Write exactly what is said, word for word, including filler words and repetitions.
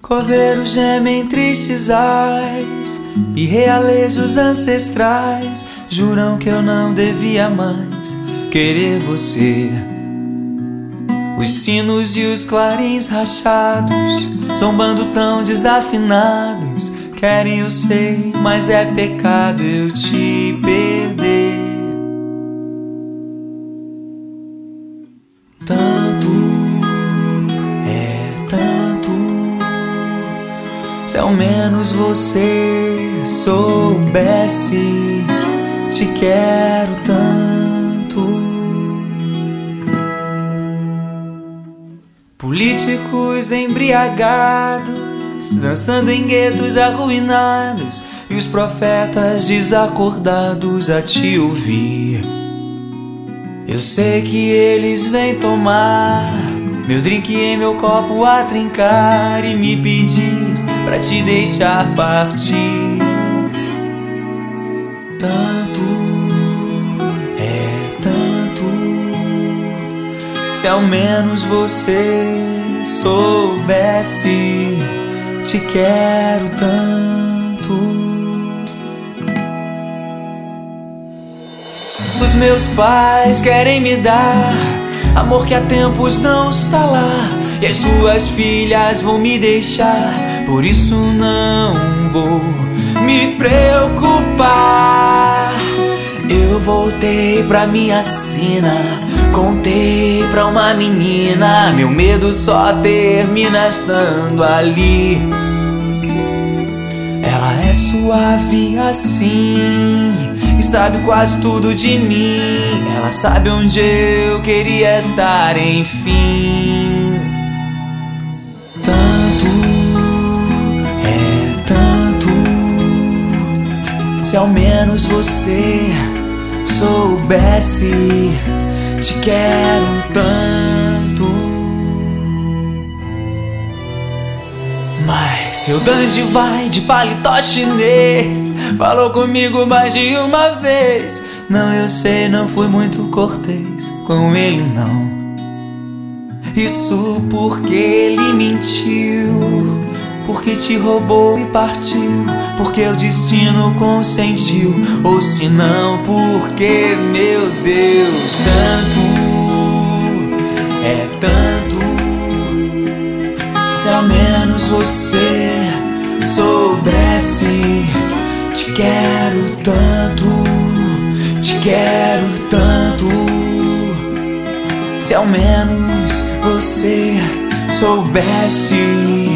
Coveiros gemem tristes ais e realejos ancestrais juram que eu não devia mais querer você. Os sinos e os clarins rachados, zombando tão desafinados, querem eu sei, mas é pecado eu te perder. Tanto, é tanto, se ao menos você soubesse, te quero tanto. Políticos embriagados, dançando em guetos arruinados, e os profetas desacordados a te ouvir. Eu sei que eles vêm tomar meu drink em meu copo a trincar e me pedir pra te deixar partir. Tanto, é tanto, se ao menos você soubesse, te quero tanto. Os meus pais querem me dar amor que há tempos não está lá, e as suas filhas vão me deixar, por isso não vou me preocupar. Eu voltei pra minha sina, contei pra uma menina, meu medo só termina estando ali. Ela é suave assim e sabe quase tudo de mim. Ela sabe onde eu queria estar, enfim. Tanto, é tanto, se ao menos você soubesse, te quero tanto. Mas seu dandy vai de paletó chinês, falou comigo mais de uma vez. Não, eu sei, não fui muito cortês com ele não. Isso porque ele mentiu, porque te roubou e partiu, porque o destino consentiu, ou se não, porque, meu Deus, tanto, é tanto, se ao menos você soubesse, te quero tanto, te quero tanto, se ao menos você soubesse.